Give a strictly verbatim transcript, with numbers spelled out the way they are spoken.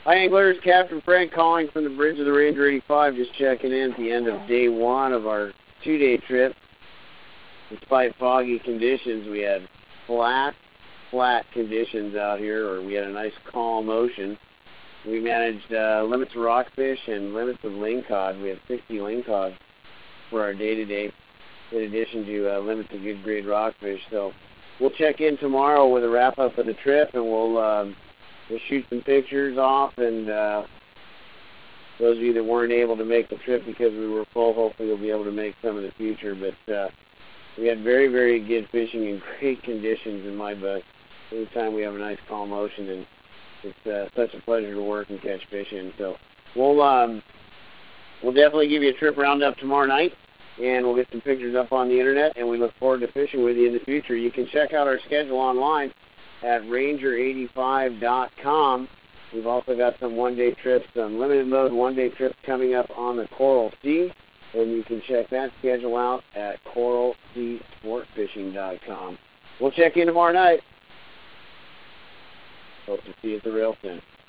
Hi anglers, Captain Frank calling from the bridge of the Ranger eighty-five, just checking in at the end of day one of our two-day trip. Despite foggy conditions, we had flat, flat conditions out here, or we had a nice calm ocean. We managed uh, limits of rockfish and limits of lingcod. We had sixty lingcod for our day-to-day, in addition to uh, limits of good grade rockfish. So we'll check in tomorrow with a wrap-up of the trip, and we'll... Um, We'll shoot some pictures off, and uh, those of you that weren't able to make the trip because we were full, hopefully you'll be able to make some in the future. But uh, we had very, very good fishing in great conditions in my book. Anytime we have a nice calm ocean, and it's uh, such a pleasure to work and catch fish in. So we'll um, we'll definitely give you a trip roundup tomorrow night, and we'll get some pictures up on the internet, and we look forward to fishing with you in the future. You can check out our schedule online at ranger eighty-five dot com. We've also got some one-day trips, some limited mode one-day trips coming up on the Coral Sea, and you can check that schedule out at coral sea sport fishing dot com. We'll check in tomorrow night. Hope to see you at the rail soon.